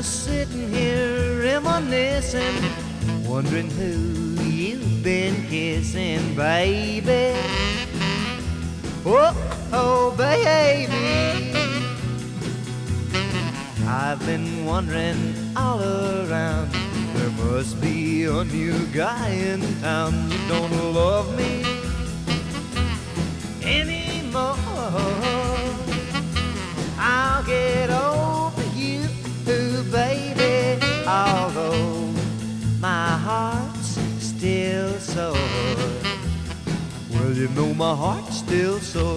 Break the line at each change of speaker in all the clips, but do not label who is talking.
just sitting here reminiscing, wondering who you've been kissing, baby. Oh, baby. I've been wondering all around. There must be a new guy in town who don't love me anymore. I'll get over you, baby, although my heart's still sore. Well, you know my heart's still sore.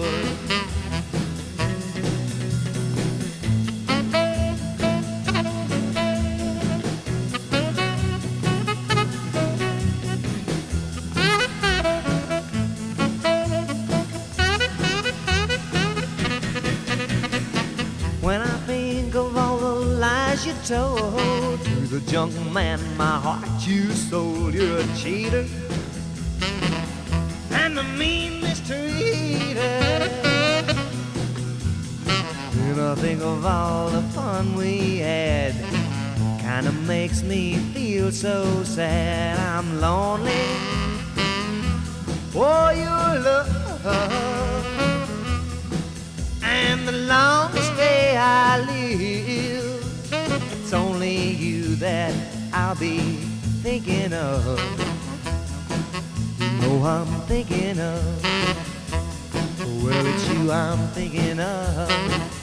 When I think of all the lies you told to the junk man, my heart you sold. You're a cheater and a mean mistreater. And I think of all the fun we had, kinda makes me feel so sad. I'm lonely for your love, and the longest day I live, it's only you that I'll be thinking of. You know I'm thinking of. Well, it's you I'm thinking of.